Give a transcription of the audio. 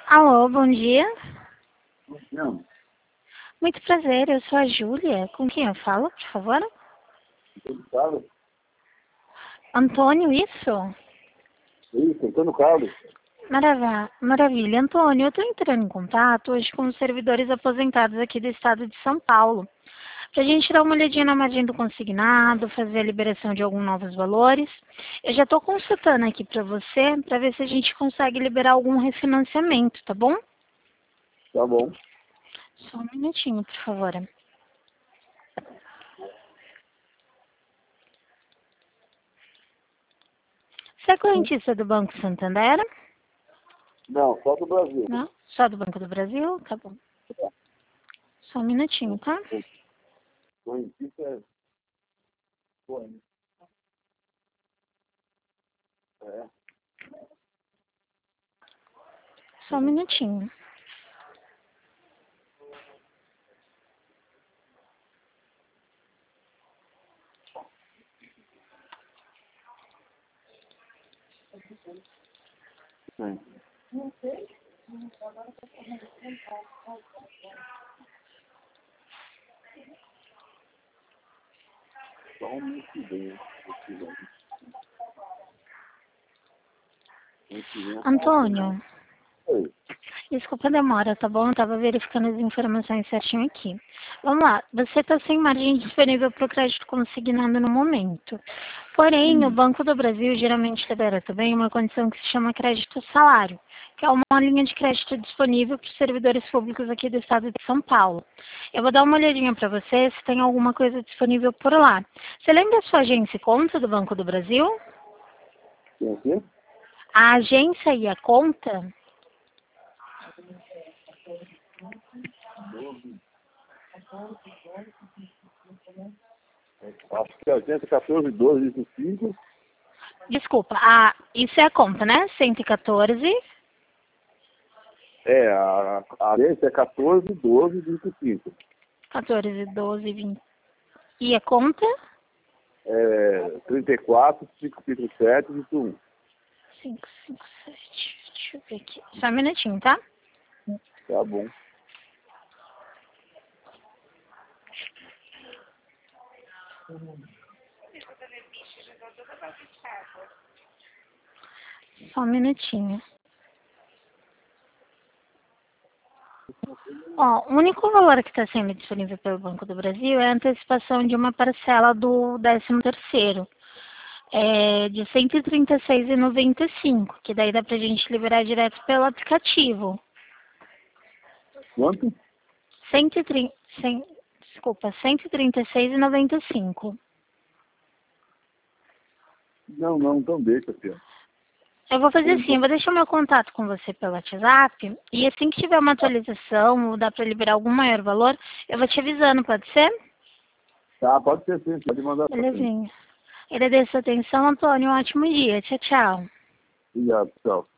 Alô, bom dia. Não, Muito prazer, eu sou a Júlia. Com quem eu falo, por favor? Antônio Carlos. Antônio, isso? Isso, Antônio Carlos. Maravilha. Antônio, eu estou entrando em contato hoje com os servidores aposentados aqui do estado de São Paulo. Para a gente dar uma olhadinha na margem do consignado, fazer a liberação de alguns novos valores. Eu já estou consultando aqui para você, para ver se a gente consegue liberar algum refinanciamento, tá bom? Tá bom. Só um minutinho, por favor. Você é correntista do Banco Santander? Não, só do Brasil. Não? Só do Banco do Brasil? Tá bom. Só um minutinho, tá? Correntista é... Correntista. É. Só um minutinho. Sim. Só um minutinho. Antônio, Oi. desculpa a demora, tá bom? Eu tava verificando as informações certinho aqui. Vamos lá, você está sem margem disponível para o crédito consignado no momento. Porém, o Banco do Brasil geralmente libera também uma condição que se chama crédito salário, que é uma linha de crédito disponível para os servidores públicos aqui do estado de São Paulo. Eu vou dar uma olhadinha para você se tem alguma coisa disponível por lá. Você lembra a sua agência e conta do Banco do Brasil? Tem aqui? A agência e a conta? Acho que é 814, 12, 25. Desculpa, isso é a conta, né? 114, É, a agência é 14, 12, 25. 14, 12, 20. E a conta? É 34, 557, 21. 5, 5, 7. Deixa eu ver aqui. Só um minutinho, tá? Tá bom. Só um minutinho. Ó, o único valor que está sendo disponível pelo Banco do Brasil é a antecipação de uma parcela do 13º. De R$ 136,95, que daí dá pra gente liberar direto pelo aplicativo. Quanto? 130, desculpa, 136,95. Não, então deixa, filho. Eu vou fazer assim, eu vou deixar o meu contato com você pelo WhatsApp e assim que tiver uma atualização ou dá para liberar algum maior valor, eu vou te avisando, pode ser? Tá, pode ser sim, pode mandar pra mim. Belezinha. Agradeço a atenção, Antônio. Um ótimo dia. Tchau, tchau. Obrigado, tchau.